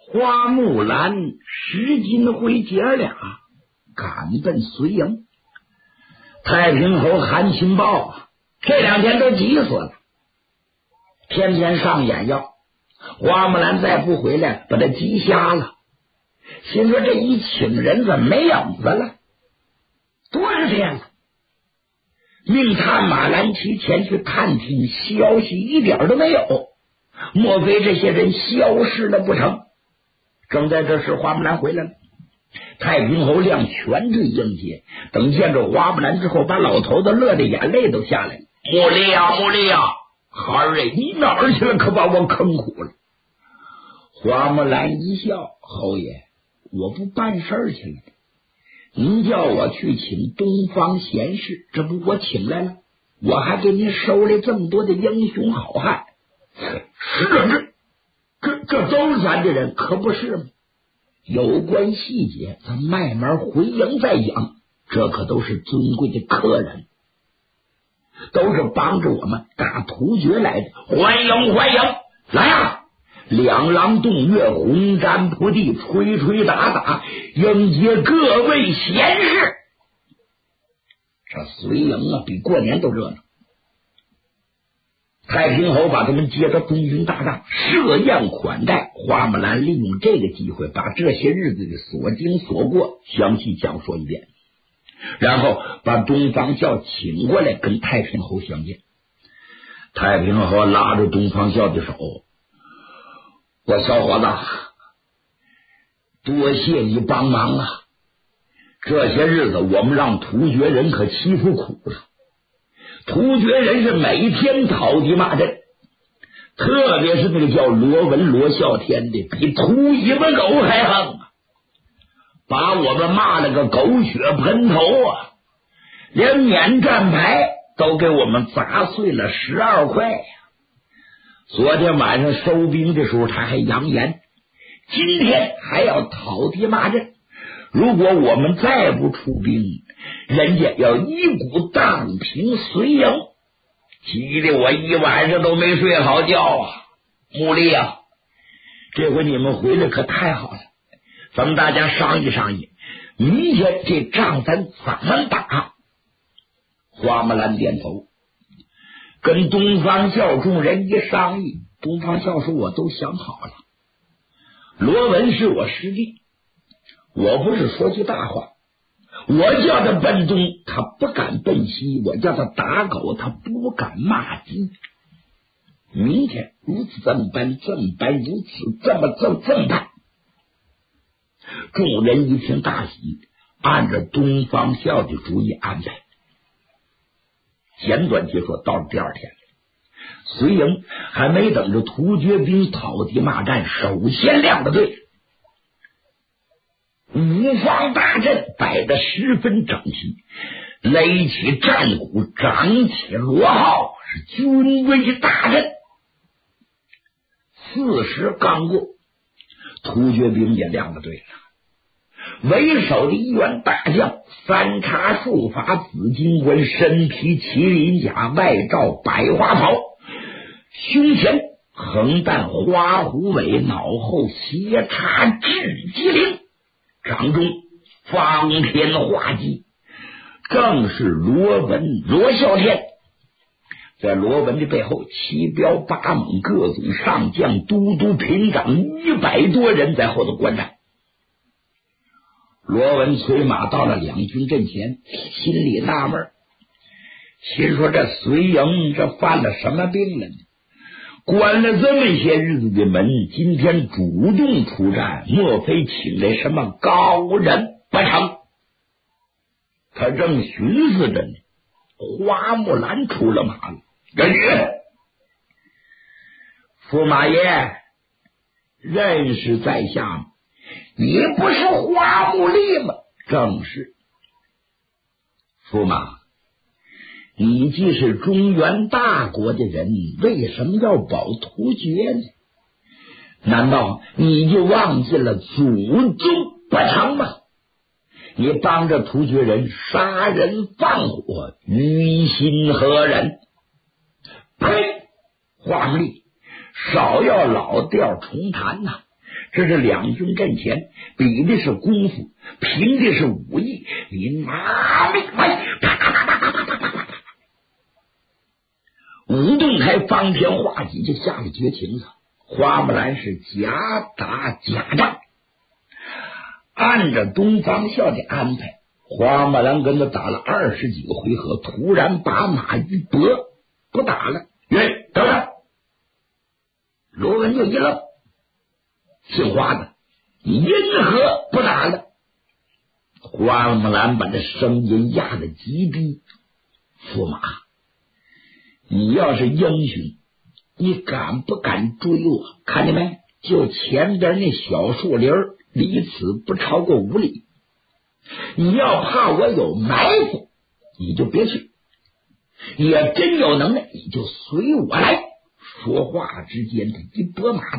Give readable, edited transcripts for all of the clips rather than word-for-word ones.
花木兰、石金辉姐儿俩赶奔绥营。太平侯韩擒豹这2天都急死了，天天上眼药，花木兰再不回来把他急瞎了，心说这一请人怎么没影子了，多少天了，命探马兰奇前去探听消息，一点都没有，莫非这些人消失了不成？正在这时，花木兰回来了，太平侯亮全队迎接，等见着花木兰之后，把老头子乐得眼泪都下来了。穆丽呀，穆丽呀，孩儿你哪儿去了？可把我坑苦了。花木兰一笑，侯爷，我不办事去了，您叫我去请东方贤士，这不我请来了，我还给您收来这么多的英雄好汉。是这都是咱的人，可不是吗？有关细节咱慢慢回营再讲，这可都是尊贵的客人，都是帮着我们打突厥来的，欢迎欢迎，来啊！两狼洞月，红毡铺地，吹吹打打，迎接各位贤士。这绥营啊，比过年都热闹。太平侯把他们接到东军大帐，设宴款待。花木兰利用这个机会，把这些日子的所经所过详细讲说一遍，然后把东方孝请过来跟太平侯相见。太平侯拉着东方孝的手，我小伙子，多谢你帮忙啊！这些日子我们让突厥人可欺负苦了，突厥人是每天讨敌骂阵，特别是那个叫罗文罗啸天的，比秃尾巴狗还横啊，把我们骂了个狗血喷头啊，连免战牌都给我们砸碎了12块呀。昨天晚上收兵的时候他还扬言，今天还要讨敌骂阵，如果我们再不出兵，人家要一股荡平绥营，急得我一晚上都没睡好觉啊！穆丽啊，这回你们回来可太好了，咱们大家商议商议，明天这仗咱怎么打？花木兰点头，跟东方孝众人一商议，东方孝说我都想好了，罗文是我师弟，我不是说句大话，我叫他奔东他不敢奔西，我叫他打狗他不敢骂鸡。明天如此这么办，这么办，如此这么办。众人一听大喜，按着东方孝的主意安排。简短结束，到了第2天，绥营还没等着突厥兵讨敌骂战，首先亮了队，五方大阵摆得十分整齐，擂起战鼓，掌起锣号，是军威大振。4时刚过，突厥兵也亮了队了。为首的一员大将，三叉束发，紫金冠，身披麒麟甲，外罩百花袍，胸前横担花虎尾，脑后斜插雉鸡翎，掌中方天画戟，正是罗文罗啸天。在罗文的背后，7彪8猛各种上将、都督、平长100多人在后头观战。罗文催马到了两军阵前，心里纳闷，心说这绥营这犯了什么病了呢？关了这么些日子的门，今天主动出战，莫非请来什么高人不成？他正寻思着呢，花木兰出了马了。人驸马爷，认识在下吗？你不是花木丽吗？正是。驸马，你既是中原大国的人，为什么要保突厥呢？难道你就忘记了祖宗不成吗？你帮着突厥人杀人放火，于心何忍？呸！花木丽，少要老调重弹呐！ 这是两军阵前，比的是功夫，凭的是武艺。你拿命来！武动台方天画戟就下了绝情了。花木兰是假打假战，按着东方笑的安排，花木兰跟他打了20几个回合，突然把马一拨，不打了。等等，罗文就一愣，姓花的，你因何不打了？花木兰把这声音压得极低，驸马，你要是英雄，你敢不敢追我？看见没？就前边那小树林，离此不超过5里。你要怕我有埋伏，你就别去；也真有能耐，你就随我来。说话之间，他一拨马，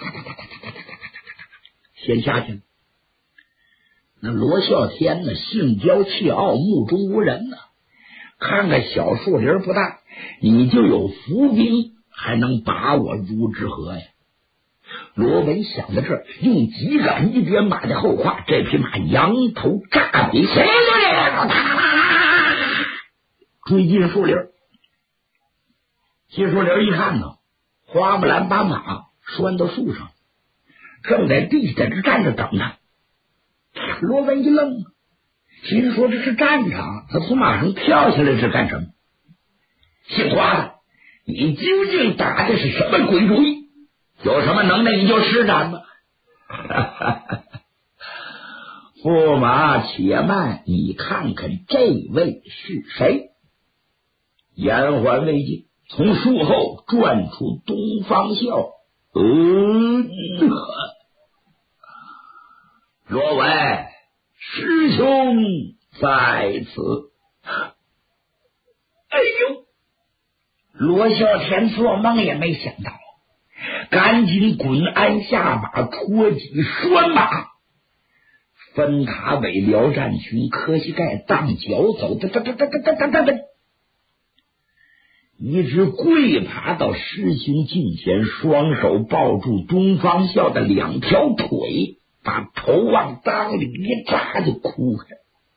先下去了。那罗啸天呢，性骄气傲，目中无人呢。看看小树林不大，你就有伏兵，还能把我如之何呀？罗文想到这儿，用几杆一别马的后胯，这匹马扬头炸尾，追进树林。进树林一看呢，花木兰把马拴到树上，正在地下这站着等他。罗文一愣，心说这是战场，他从马上跳下来是干什么？姓花的，你究竟打的是什么鬼主意？有什么能耐你就施展吧。驸马且慢，你看看这位是谁？言还未尽，从树后转出东方笑。罗文，师兄在此。哎呦！罗啸天做梦也没想到，赶紧滚鞍下马，脱戟拴马，分塔尾撩战裙，磕膝盖荡脚走，一直跪爬到师兄近前，双手抱住东方笑的2条腿，把头往裆里一扎就哭开。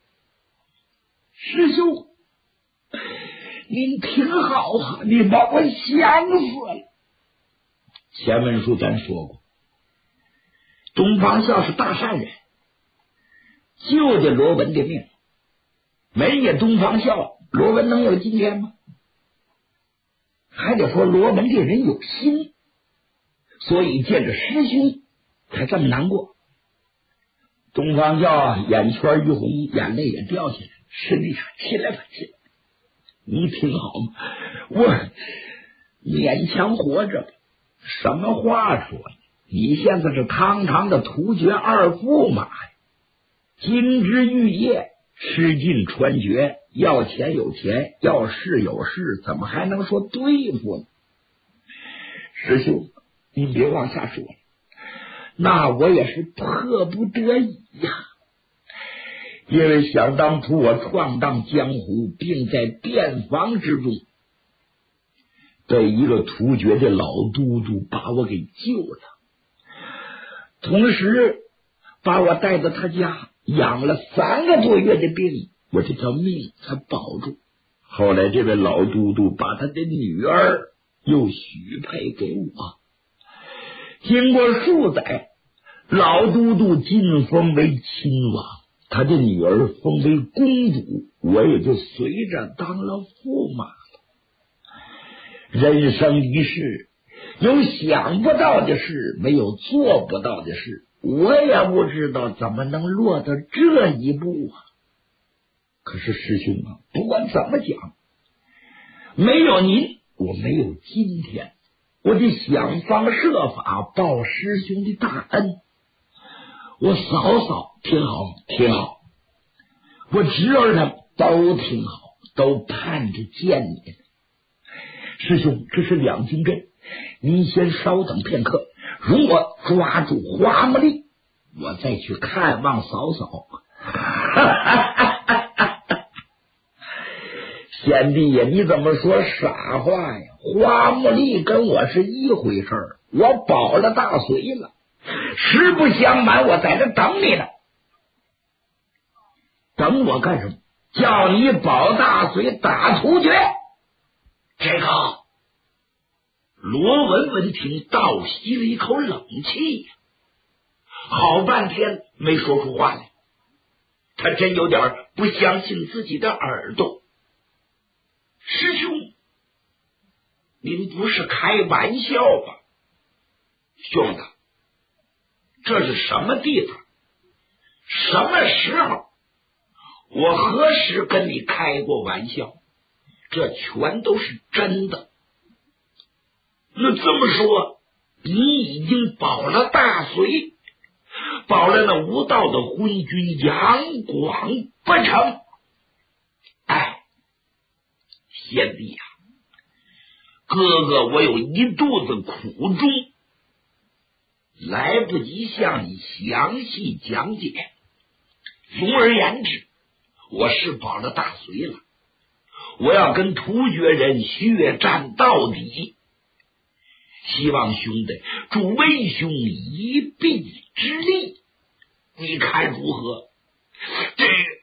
师兄，您挺好啊，你把我想死了。前文书咱说过，东方笑是大善人，救的罗文的命，没有东方笑，罗文能有今天吗？还得说罗文这人有心，所以见着师兄才这么难过。东方笑眼圈一红，眼泪也掉下来。师弟，起来吧，起来！你挺好吗？我勉强活着。什么话说？你现在是堂堂的突厥2驸马呀，金枝玉叶，吃尽穿绝，要钱有钱，要势有势，怎么还能说对付呢？师兄，您别往下说了，那我也是迫不得已呀。因为想当初我闯荡江湖，并在边防之中，被一个突厥的老都督把我给救了，同时把我带到他家养了3个多月的病，我这条命才保住。后来这位老都督把他的女儿又许配给我，经过数载，老都督晋封为亲王，他的女儿封为公主，我也就随着当了驸马了。人生一世，有想不到的事，没有做不到的事，我也不知道怎么能落到这一步啊。可是师兄啊，不管怎么讲，没有您，我没有今天，我得想方设法报师兄的大恩。我嫂嫂挺好，挺好，我侄儿他们都挺好，都盼着见你呢。师兄，这是两军阵，您先稍等片刻，容我抓住花木丽，我再去看望嫂嫂。贤弟呀，你怎么说傻话呀？花木丽跟我是一回事儿，我保了大隋了， 实不相瞒，我在这等你呢。等我干什么？叫你保大隋打突厥。这个罗文闻听，倒吸了一口冷气呀，好半天没说出话来。他真有点不相信自己的耳朵。师兄，您不是开玩笑吧？兄弟，这是什么地方？什么时候？我何时跟你开过玩笑？这全都是真的。那这么说，你已经保了大隋，保了那无道的昏君杨广不成？哎，贤弟呀，哥哥我有一肚子苦衷，来不及向你详细讲解。总而言之，我是保了大隋了，我要跟突厥人血战到底，希望兄弟助为兄一臂之力，你看如何？这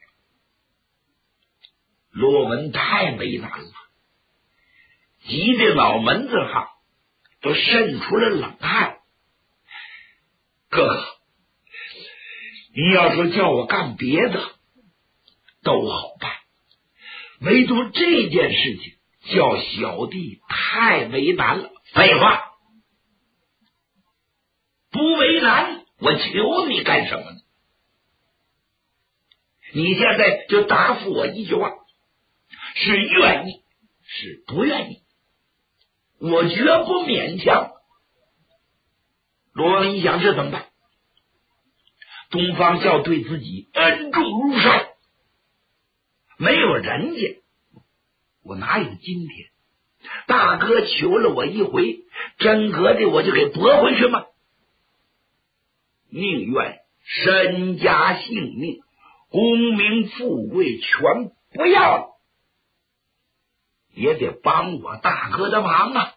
罗文太为难了，急的脑门子上都渗出了冷汗。哥哥，你要说叫我干别的都好办，唯独这件事情叫小弟太为难了。废话，不为难，我求你干什么呢？你现在就答复我一句话，是愿意是不愿意，我绝不勉强。罗文一想，这怎么办？东方教对自己恩重如山，没有人家我哪有今天？大哥求了我一回，真格的我就给驳回去吗？宁愿身家性命、功名富贵全不要了，也得帮我大哥的忙啊！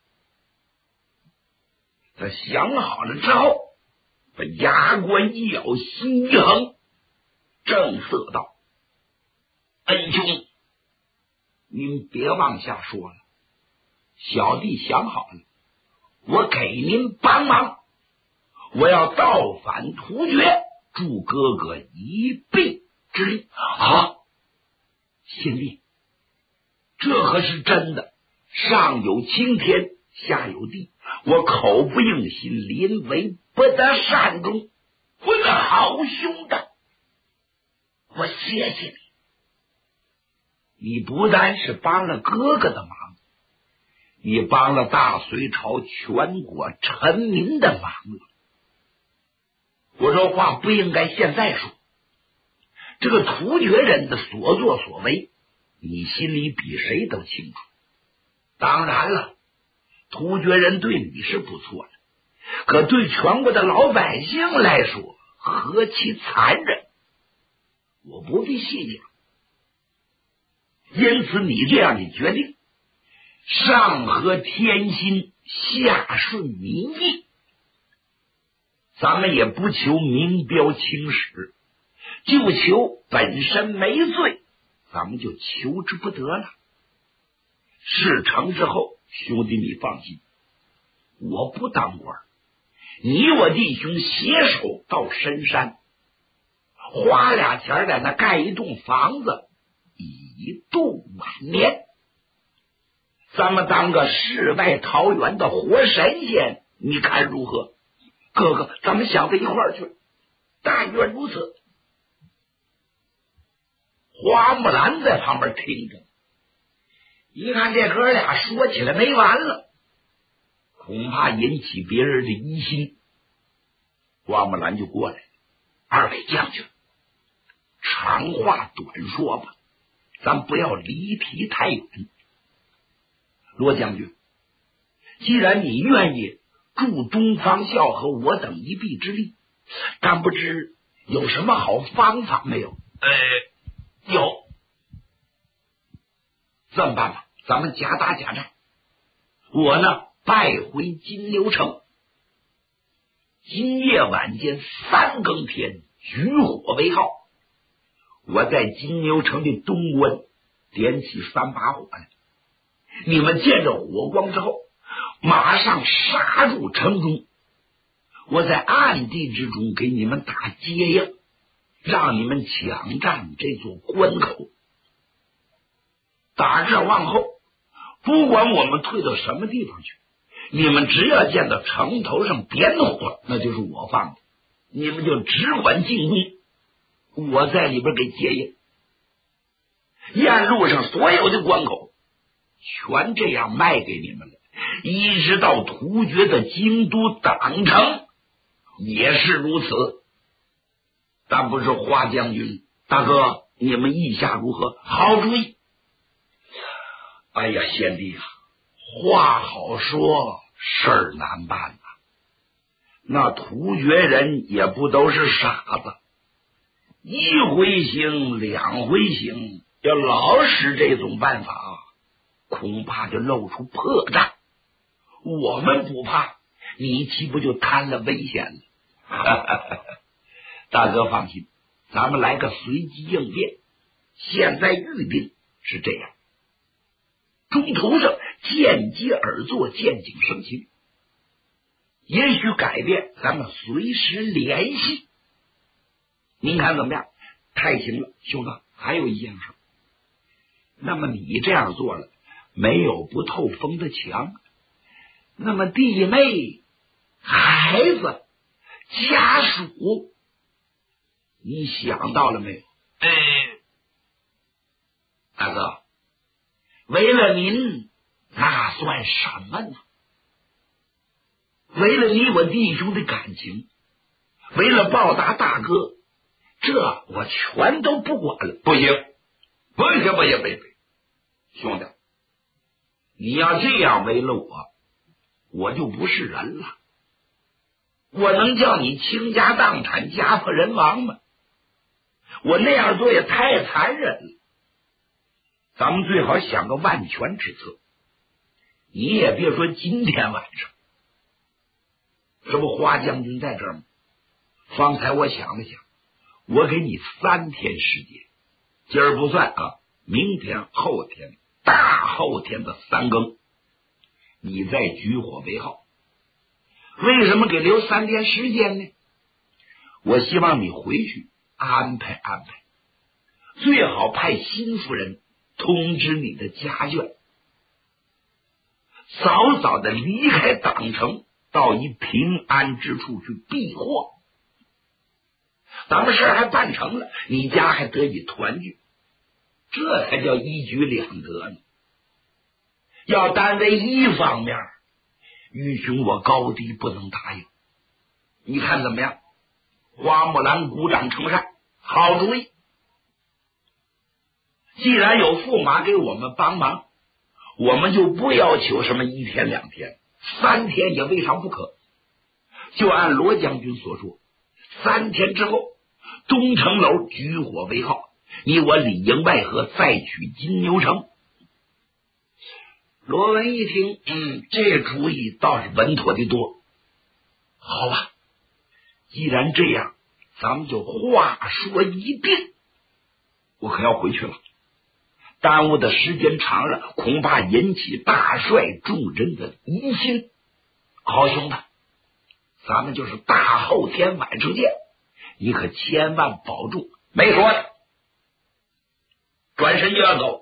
他想好了之后，把牙关一咬，心一横，正色道：恩兄，您别往下说了，小弟想好了，我给您帮忙，我要造反突厥，助哥哥一臂之力啊！贤弟，这可是真的，上有青天，下有地，我口不应心，临危不得善终。我的好兄弟，我谢谢你。你不但是帮了哥哥的忙，你帮了大隋朝全国臣民的忙了。我说话不应该现在说，这个突厥人的所作所为，你心里比谁都清楚。当然了，突厥人对你是不错的，可对全国的老百姓来说，何其残忍！我不必细讲。因此你这样的决定，上合天心，下顺民意，咱们也不求名标青史，就求本身没罪，咱们就求之不得了。事成之后，兄弟你放心，我不当官，你我弟兄携手到深山，花俩钱在那盖一栋房子，以度晚年。咱们当个世外桃源的活神仙，你看如何？哥哥，咱们想到一块儿去。但愿如此。花木兰在旁边听着，一看这哥俩说起来没完了，恐怕引起别人的疑心。花木兰就过来，二位将军，长话短说吧，咱不要离题太远。罗将军，既然你愿意助东方孝和我等一臂之力，但不知有什么好方法没有？有。这么办吧，咱们假打假仗，我呢败回金牛城， 今夜晚间3更天，举火为号。我在金牛城的东关点起3把火来，你们见着火光之后，马上杀入城中。我在暗地之中给你们打接应，让你们抢占这座关口。打这往后，不管我们退到什么地方去，你们只要见到城头上点火，那就是我放的，你们就只管进攻，我在里边给接应。沿路上所有的关口全这样卖给你们了，一直到突厥的京都党城也是如此。但不是花将军大哥，你们意下如何？好主意。哎呀，贤弟啊，话好说，事儿难办啊。那突厥人也不都是傻子，一回行2回行，要老使这种办法，恐怕就露出破绽。我们不怕，你岂不就摊了危险了？大哥放心，咱们来个随机应变。现在预定是这样，中途上见机而作，见景生情。也许改变，咱们随时联系。您看怎么样？太行了，兄弟，还有一件事。那么你这样做了，没有不透风的墙。那么弟妹、孩子、家属，你想到了没有？大哥，为了您，那算什么呢？为了你我弟兄的感情，为了报答大哥，这我全都不管了。不行，不行，兄弟，你要这样为了我就不是人了。我能叫你倾家荡产、家破人亡吗？我那样做也太残忍了。咱们最好想个万全之策。你也别说今天晚上，这不花将军在这儿吗？方才我想了想，我给你3天时间，今儿不算啊，明天、后天、大后天的3更，你再举火为号。为什么给留3天时间呢？我希望你回去安排安排，最好派辛夫人通知你的家眷，早早的离开党城，到一平安之处去避祸。咱们事儿还办成了，你家还得以团聚，这才叫一举两得呢。要单为一方面，愚兄我高低不能答应。你看怎么样？花木兰鼓掌称善，好主意。既然有驸马给我们帮忙，我们就不要求什么1天2天，3天也未尝不可。就按罗将军所说，3天之后东城楼举火为号，你我里应外合，再取金牛城。罗文一听，这主意倒是稳妥的多。好吧，既然这样，咱们就话说一定。我可要回去了，耽误的时间长了，恐怕引起大帅众人的疑心。好兄弟，咱们就是大后天晚上见，你可千万保重。没说的，转身就要走。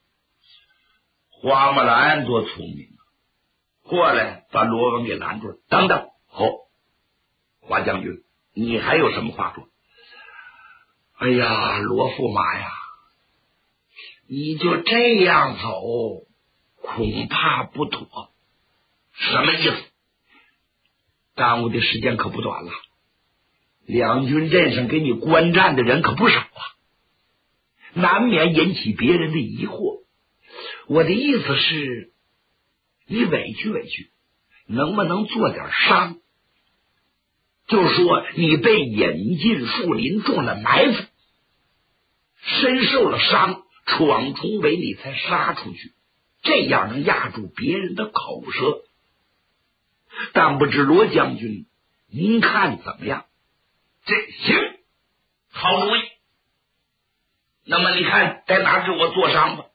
花木兰多聪明啊，过来把罗文给拦住了。等等，花将军，你还有什么话说？哎呀，罗驸马呀，你就这样走，恐怕不妥。什么意思？耽误的时间可不短了，两军阵上给你观战的人可不少啊，难免引起别人的疑惑。我的意思是，你委屈委屈，能不能做点伤？就说你被引进树林，中了埋伏，身受了伤，闯重围你才杀出去，这样能压住别人的口舌。但不知罗将军您看怎么样？ 这行，好主意。那么你看在哪给我做商吧？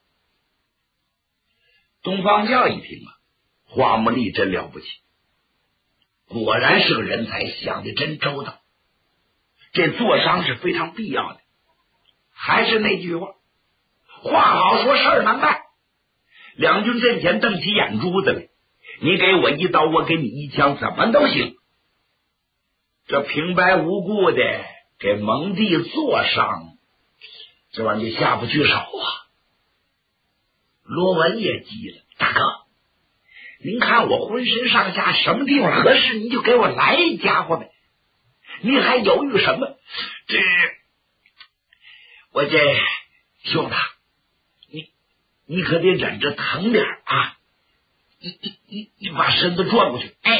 东方教一听啊，花木力真了不起，果然是个人才，想的真周到。这做商是非常必要的。还是那句话，话好说，事儿难办。两军阵前瞪起眼珠子来，你给我一刀，我给你一枪，怎么都行。这平白无故的给蒙地做伤，这玩意就下不去手啊。罗文也急了，大哥，您看我浑身上下什么地方合适，你就给我来一家伙呗，你还犹豫什么？我这兄弟，你可得忍着疼点啊！你把身子转过去，哎。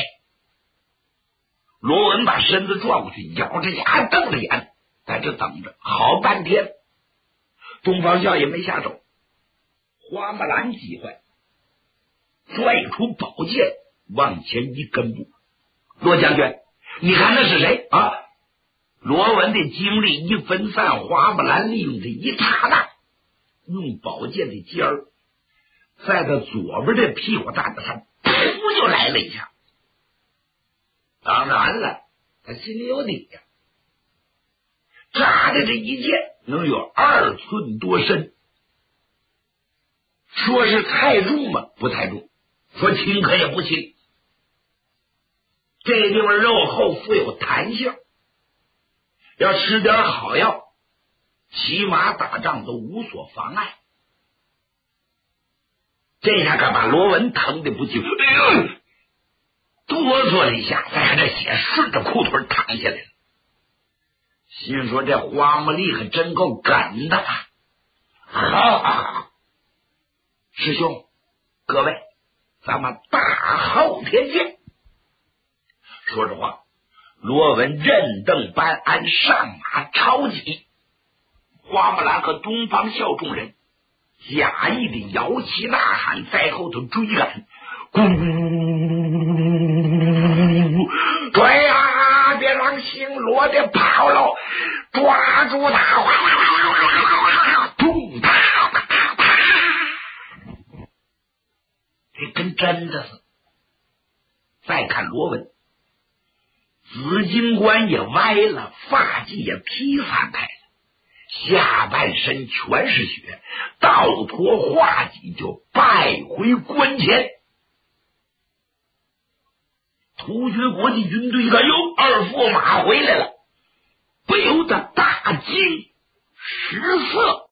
罗文把身子转过去，咬着牙瞪着眼，在这等着好半天。东方教也没下手。花木兰急坏，拽出宝剑往前一跟步。罗将军，你看那是谁啊？罗文的精力一分散，花木兰利用这一刹那，用宝剑的尖儿在他左边的屁股蛋子上噗就来了一下。当然了，他心里有底呀，扎的这一剑能有2寸多深，说是太重吗？不太重，说轻可也不轻。这地方肉厚富有弹性，要吃点好药，骑马打仗都无所妨碍。这下可把罗文疼的不轻，哎呦，哆嗦了一下，再看这血顺着裤腿淌下来了。心说这花木力可真够梗的。好，师兄各位，咱们大后天见。说着话，罗文任邓班安上马抄起，花木兰和东方孝众人假意的摇旗呐喊，在后头追赶。追啊！别让姓罗的跑喽！抓住他！咚啪啪啪！这跟真的似的。再看罗文，紫金冠也歪了，发髻也披散开了，下半身全是血，倒脱画戟就败回关前。突厥国际军队看，哟，二驸马回来了，不由得大惊失色。